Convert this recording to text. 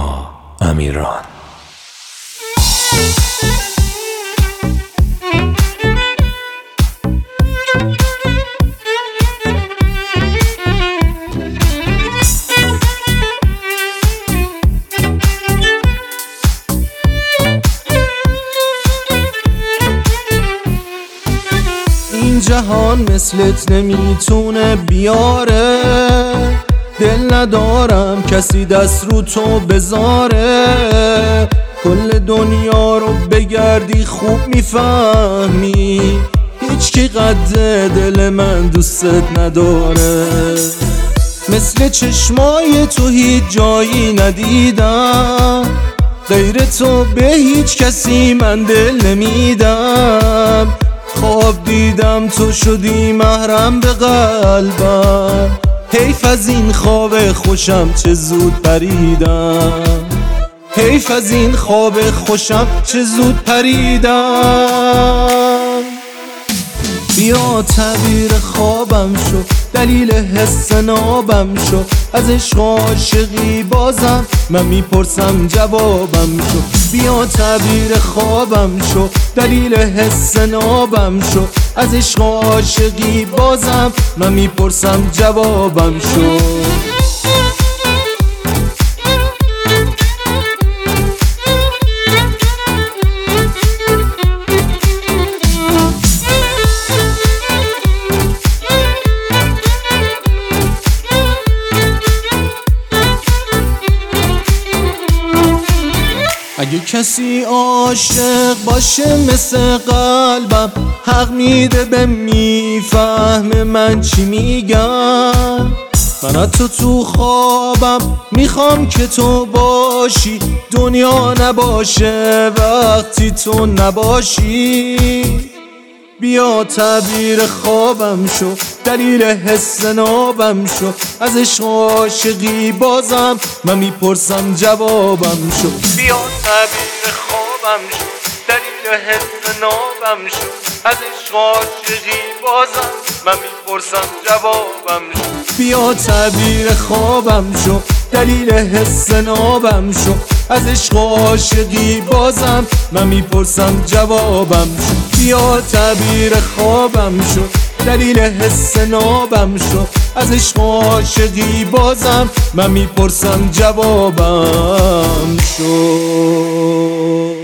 نیما امیران. این جهان مثلت نمیتونه بیاره، دل ندارم کسی دست رو تو بذاره. کل دنیا رو بگردی خوب میفهمی، هیچ کی قد دل من دوستت نداره. مثل چشمای تو هیچ جایی ندیدم، غیر تو به هیچ کسی من دل نمیدم. خواب دیدم تو شدی محرم به قلبم، حیف از این خواب خوشم چه زود پریدم. حیف از این خواب خوشم چه زود پریدم. بیا تعبیر خوابم شو، دلیل حس نابم شو. از عشق عاشقی بازم من میپرسم جوابم شو. بیا تعبیر خوابم شو، دلیل حس نابم شو. از عشق عاشقی بازم من میپرسم جوابم شو. اگه کسی عاشق باشه مثل قلبم، حق میده به میفهمه من چی میگم. من از تو خوابم میخوام که تو باشی، دنیا نباشه وقتی تو نباشی. بیا تعبیر خوابم شو، دلیل حس نابم شو. از عشق عاشقی بازم من میپرسم جوابم شو. بیا تعبیر خوابم شو، دلیل حس نابم شو. از عشق عاشقی بازم من میپرسم جوابم شو. بیا تعبیر خوابم شو، دلیل حس نابم شو. از عشق عاشقی بازم من میپرسم جوابم شو. بیا تعبیر خوابم شو، دلیل حس نابم شو. از عشق عاشقی بازم من میپرسم جوابم شو.